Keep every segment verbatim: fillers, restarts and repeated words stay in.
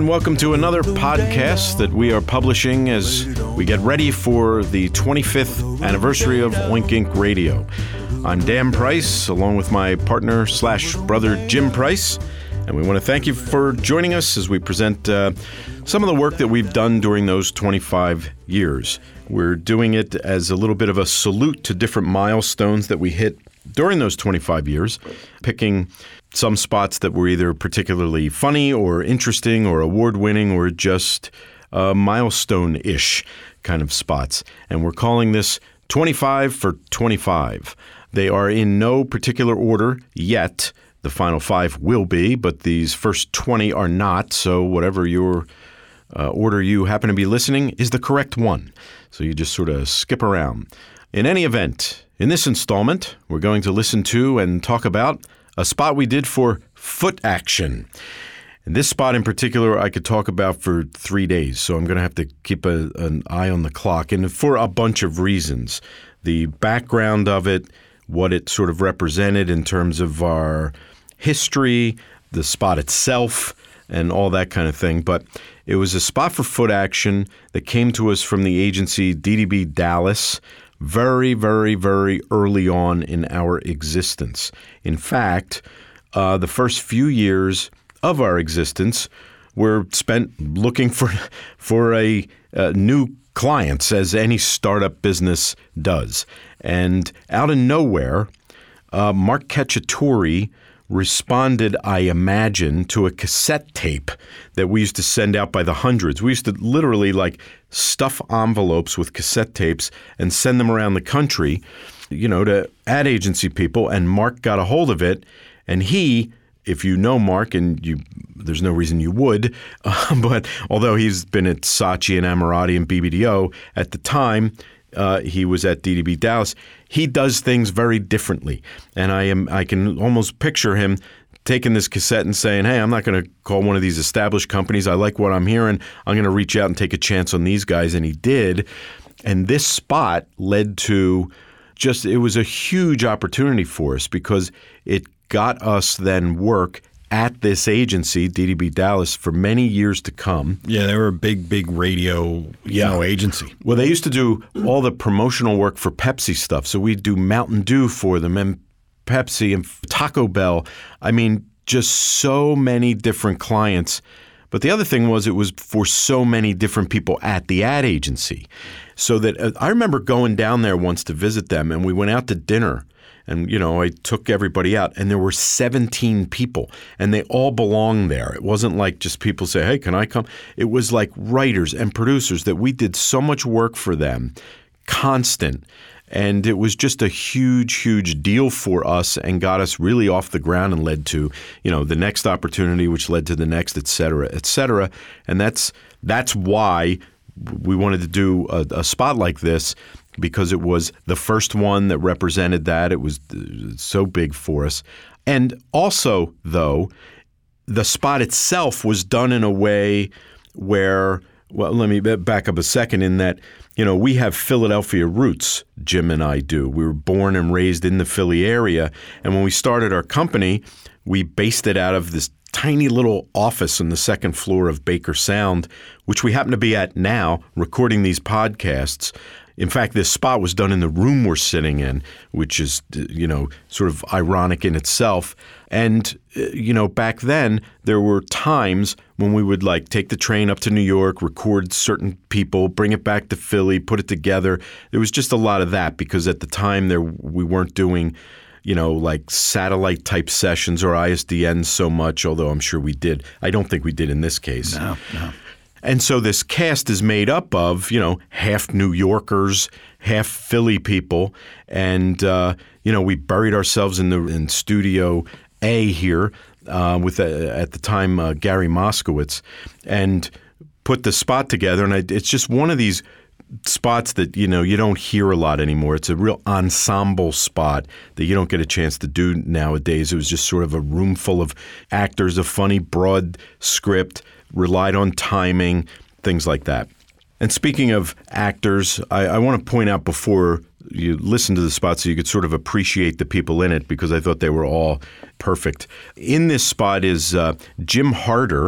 and welcome to another podcast that we are publishing as we get ready for the twenty-fifth anniversary of Oink Inc Radio. I'm Dan Price, along with my partner slash brother Jim Price, and we want to thank you for joining us as we present uh, some of the work that we've done during those twenty-five years. We're doing it as a little bit of a salute to different milestones that we hit during those twenty-five years, picking some spots that were either particularly funny or interesting or award-winning or just uh, milestone-ish kind of spots. And we're calling this twenty-five for twenty-five. They are in no particular order yet. The final five will be, but these first twenty are not. So whatever your uh, order you happen to be listening is the correct one. So you just sort of skip around. In any event, in this installment, we're going to listen to and talk about a spot we did for Foot Action. And this spot in particular I could talk about for three days, so I'm going to have to keep a, an eye on the clock, and for a bunch of reasons. The background of it, what it sort of represented in terms of our history, the spot itself, and all that kind of thing. But it was a spot for Foot Action that came to us from the agency D D B Dallas very, very, very early on in our existence. In fact, uh, the first few years of our existence were spent looking for for a uh, new clients, as any startup business does. And out of nowhere, uh, Mark Cacciatore responded, I imagine, to a cassette tape that we used to send out by the hundreds. We used to literally like stuff envelopes with cassette tapes and send them around the country, you know, to ad agency people. And Mark got a hold of it. And he, if you know Mark, and you, there's no reason you would, uh, but although he's been at Saatchi and Ammirati and B B D O at the time, Uh, he was at D D B Dallas. He does things very differently. And I am I can almost picture him taking this cassette and saying, hey, I'm not going to call one of these established companies. I like what I'm hearing. I'm going to reach out and take a chance on these guys. And he did. And this spot led to just, it was a huge opportunity for us because it got us then work at this agency, D D B Dallas, for many years to come. Yeah, they were a big, big radio you yeah. know, agency. Well, they used to do all the promotional work for Pepsi stuff. So we'd do Mountain Dew for them and Pepsi and Taco Bell. I mean, just so many different clients. But the other thing was it was for so many different people at the ad agency. So that uh, I remember going down there once to visit them, and we went out to dinner. And, you know, I took everybody out, and there were seventeen people, and they all belonged there. It wasn't like just people say, hey, can I come? It was like writers and producers that we did so much work for them, constant. And it was just a huge, huge deal for us and got us really off the ground and led to, you know, the next opportunity, which led to the next, et cetera, et cetera. And that's that's why we wanted to do a, a spot like this, because it was the first one that represented that. It was so big for us. And also, though, the spot itself was done in a way where, well, let me back up a second in that, you know, we have Philadelphia roots, Jim and I do. We were born and raised in the Philly area. And when we started our company, we based it out of this tiny little office on the second floor of Baker Sound, which we happen to be at now, recording these podcasts. In fact, this spot was done in the room we're sitting in, which is, you know, sort of ironic in itself. And, you know, back then there were times when we would like take the train up to New York, record certain people, bring it back to Philly, put it together. There was just a lot of that because at the time there we weren't doing, you know, like satellite type sessions or I S D N so much, although I'm sure we did. I don't think we did in this case. No, no. And so this cast is made up of, you know, half New Yorkers, half Philly people. And, uh, you know, we buried ourselves in the in Studio A here uh, with, uh, at the time, uh, Gary Moskowitz, and put the spot together. And I, it's just one of these spots that, you know, you don't hear a lot anymore. It's a real ensemble spot that you don't get a chance to do nowadays. It was just sort of a room full of actors, a funny, broad script, relied on timing, things like that. And speaking of actors, I, I want to point out before you listen to the spot so you could sort of appreciate the people in it, because I thought they were all perfect. In this spot is uh, Jim Harder,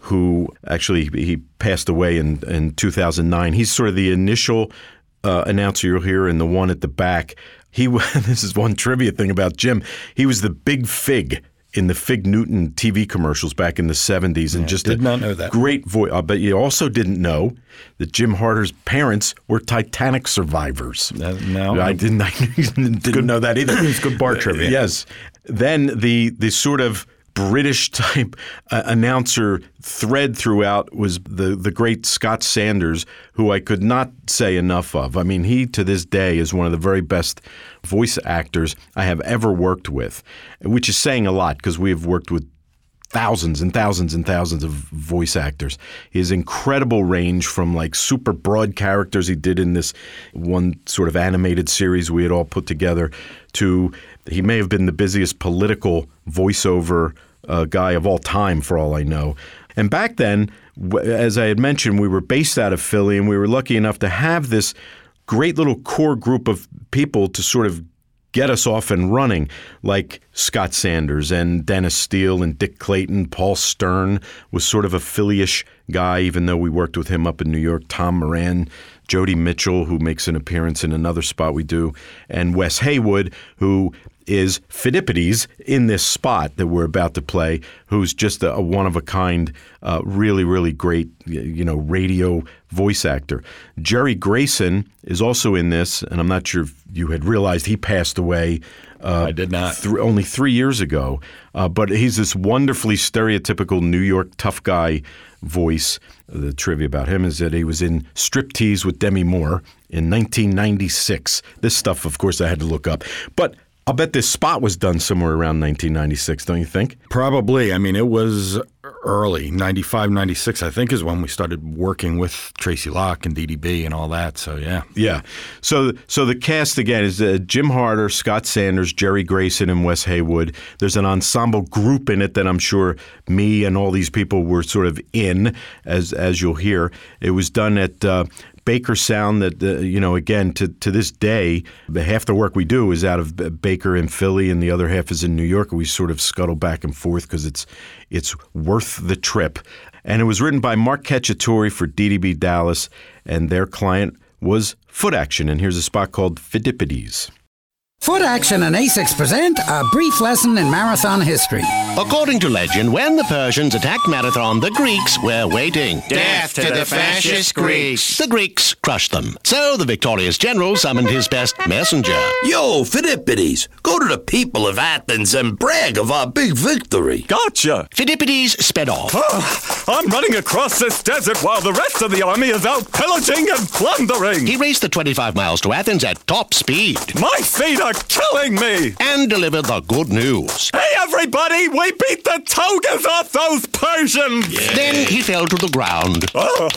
who actually he passed away in, in two thousand nine. He's sort of the initial uh, announcer you'll hear in the one at the back. He This is one trivia thing about Jim. He was the Big Fig in the Fig Newton T V commercials back in the seventies. And yeah, just did a not know that. Great voice. Uh, but you also didn't know that Jim Harder's parents were Titanic survivors. Uh, no. I didn't, I didn't good, know that either. It's good bar trivia. Uh, yes. Then the the sort of British-type uh, announcer thread throughout was the, the great Scott Sanders, who I could not say enough of. I mean, he, to this day, is one of the very best voice actors I have ever worked with, which is saying a lot because we have worked with thousands and thousands and thousands of voice actors. His incredible range from like super broad characters he did in this one sort of animated series we had all put together to he may have been the busiest political voiceover uh, guy of all time for all I know. And back then, as I had mentioned, we were based out of Philly and we were lucky enough to have this great little core group of people to sort of get us off and running, like Scott Sanders and Dennis Steele and Dick Clayton. Paul Stern was sort of a Philly-ish guy, even though we worked with him up in New York. Tom Moran, Jody Mitchell, who makes an appearance in another spot we do, and Wes Haywood, who is Phidippides in this spot that we're about to play, who's just a, a one-of-a-kind, uh, really, really great, you know, radio voice actor. Jerry Grayson is also in this, and I'm not sure if you had realized he passed away uh, I did not. Th- only three years ago. Uh, but he's this wonderfully stereotypical New York tough guy voice. The trivia about him is that he was in Striptease with Demi Moore in nineteen ninety-six. This stuff, of course, I had to look up. But I'll bet this spot was done somewhere around nineteen ninety-six, don't you think? Probably. I mean, it was early, ninety-five, ninety-six, I think, is when we started working with Tracy Locke and D D B and all that. So, yeah. Yeah. So so the cast, again, is uh, Jim Harder, Scott Sanders, Jerry Grayson, and Wes Haywood. There's an ensemble group in it that I'm sure me and all these people were sort of in, as, as you'll hear. It was done at Uh, Baker Sound that, uh, you know, again, to, to this day, half the work we do is out of Baker in Philly and the other half is in New York. We sort of scuttle back and forth because it's it's worth the trip. And it was written by Mark Cacciatore for D D B Dallas, and their client was Foot Action. And here's a spot called Phidippides. Foot Action and ASICS present a brief lesson in marathon history. According to legend, when the Persians attacked Marathon, the Greeks were waiting. Death to the fascist Greeks. The Greeks crushed them. So the victorious general summoned his best messenger. Yo, Phidippides, go to the people of Athens and brag of our big victory. Gotcha. Phidippides sped off. Oh, I'm running across this desert while the rest of the army is out pillaging and plundering. He raced the twenty-five miles to Athens at top speed. My feet are killing me! And delivered the good news. Hey, everybody! We beat the togas off those Persians! Yeah. Then he fell to the ground. Oh.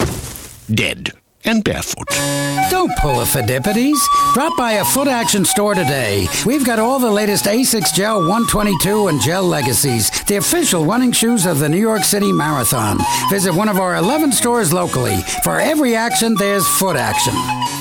Dead. And barefoot. Don't pull a Phidippides. Drop by a Foot Action store today. We've got all the latest ASICS Gel one twenty-two and Gel Legacies, the official running shoes of the New York City Marathon. Visit one of our eleven stores locally. For every action, there's Foot Action.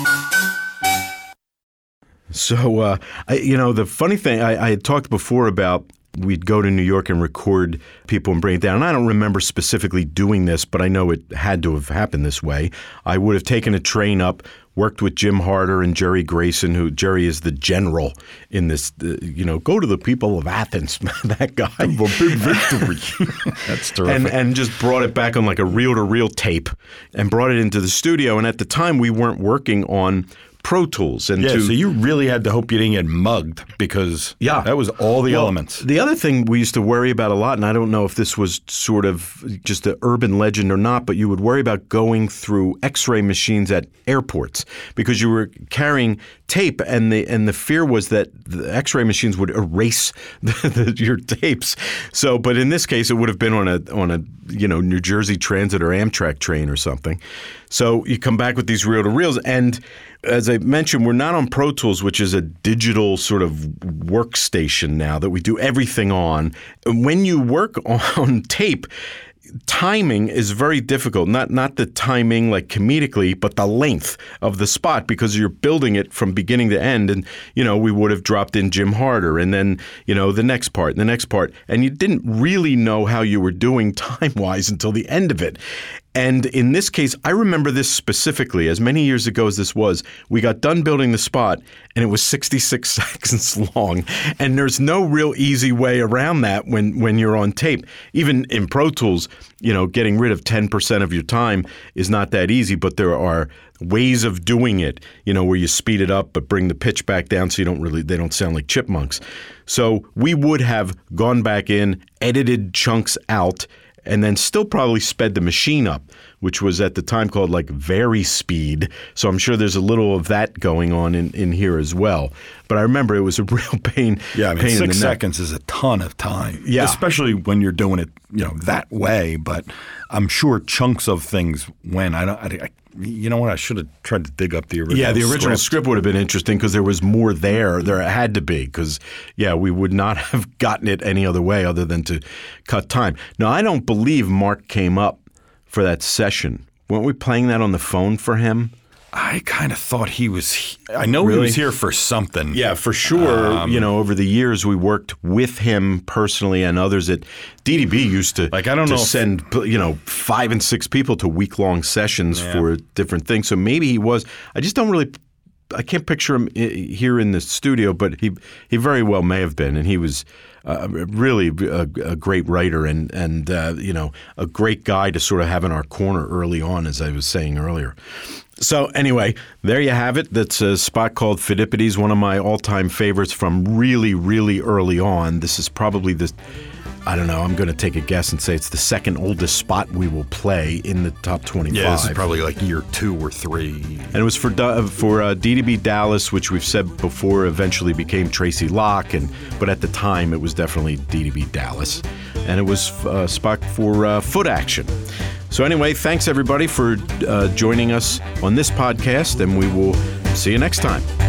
So, uh, I, you know, the funny thing, I, I had talked before about we'd go to New York and record people and bring it down. And I don't remember specifically doing this, but I know it had to have happened this way. I would have taken a train up, worked with Jim Harder and Jerry Grayson, who Jerry is the general in this, uh, you know, go to the people of Athens, that guy. A big victory. That's terrific. And, and just brought it back on like a reel-to-reel tape and brought it into the studio. And at the time, we weren't working on Pro Tools. And yeah, to, so you really had to hope you didn't get mugged because yeah. that was all the well, elements. The other thing we used to worry about a lot, and I don't know if this was sort of just an urban legend or not, but you would worry about going through X-ray machines at airports because you were carrying tape, and the and the fear was that the X-ray machines would erase the, the, your tapes. So, but in this case, it would have been on a on a you know New Jersey Transit or Amtrak train or something. So you come back with these reel-to-reels, and as I mentioned, we're not on Pro Tools, which is a digital sort of workstation now that we do everything on. And when you work on tape, timing is very difficult. Not not the timing like comedically, but the length of the spot, because you're building it from beginning to end. And, you know, we would have dropped in Jim Harder and then, you know, the next part, the next part. And you didn't really know how you were doing time-wise until the end of it. And in this case, I remember this specifically, as many years ago as this was, we got done building the spot and it was sixty-six seconds long. And there's no real easy way around that when, when you're on tape. Even in Pro Tools, you know, getting rid of ten percent of your time is not that easy, but there are ways of doing it, you know, where you speed it up but bring the pitch back down so you don't really, they don't sound like chipmunks. So we would have gone back in, edited chunks out, and then still probably sped the machine up, which was at the time called like Very Speed. So I'm sure there's a little of that going on in, in here as well. But I remember it was a real pain. Yeah, I mean, pain six in the seconds is a ton of time. Yeah. Especially when you're doing it, you know, that way. But I'm sure chunks of things went. I don't. I, I, you know what? I should have tried to dig up the original. Yeah, the original script. script would have been interesting because there was more there. There had to be because, yeah, we would not have gotten it any other way other than to cut time. Now, I don't believe Mark came up for that session. Weren't we playing that on the phone for him? I kind of thought he was – I know Really? he was here for something. Yeah, for sure. Um, you know, over the years we worked with him personally and others at D D B used to, Like, I don't to know if- send, you know, five and six people to week-long sessions Yeah. for different things. So maybe he was – I just don't really – I can't picture him i- here in the studio, but he he very well may have been. And he was uh, really a, a great writer and, and uh, you know, a great guy to sort of have in our corner early on, as I was saying earlier. So anyway, there you have it. That's a spot called Phidippides, one of my all-time favorites from really, really early on. This is probably the, I don't know, I'm going to take a guess and say it's the second oldest spot we will play in the top twenty-five. Yeah, this is probably like year two or three. And it was for Du- for uh, D D B Dallas, which we've said before eventually became Tracy Locke, and but at the time it was definitely D D B Dallas. And it was a spot for uh, Foot Action. So anyway, thanks everybody for uh, joining us on this podcast, and we will see you next time.